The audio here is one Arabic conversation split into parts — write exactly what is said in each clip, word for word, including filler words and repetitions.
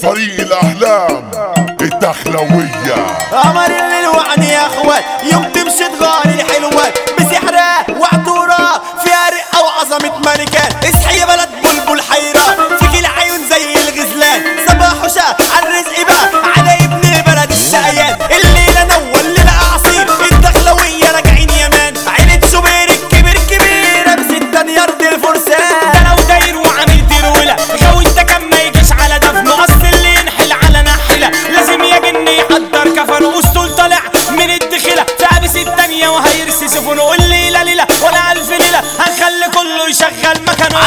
فريق الاحلام الدخلوية. قمر الليل وعني يا اخوان، يوم تمشي تغاري الحلوان بسحرها وعطورها فيها رقة وعظمة ملكان. اصحي يا بلد بلبل حيران، فيك العيون زي الغزلان، صباح وشاء عالرزق بقى على ابن بلد الشقيان. الليلة نول الليلة عصير الدخلوية راجعين يمان، عيلة شوبير الكبير كبيرة بستة يارد الفرسان. ده لو داير وعامل ترويلة غاوي انت كان ما يجيش على دفن، اصل اللي ينحل على نحلة لازم يا جن يحضر كفن، واسطول طالع من الدخلة في قابس الدنيا وهيرسي سفن. والليلة ليلة ولا ألف ليلة هنخلي كله يشغل مكانه.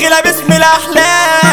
رجولة باسم الاحلام.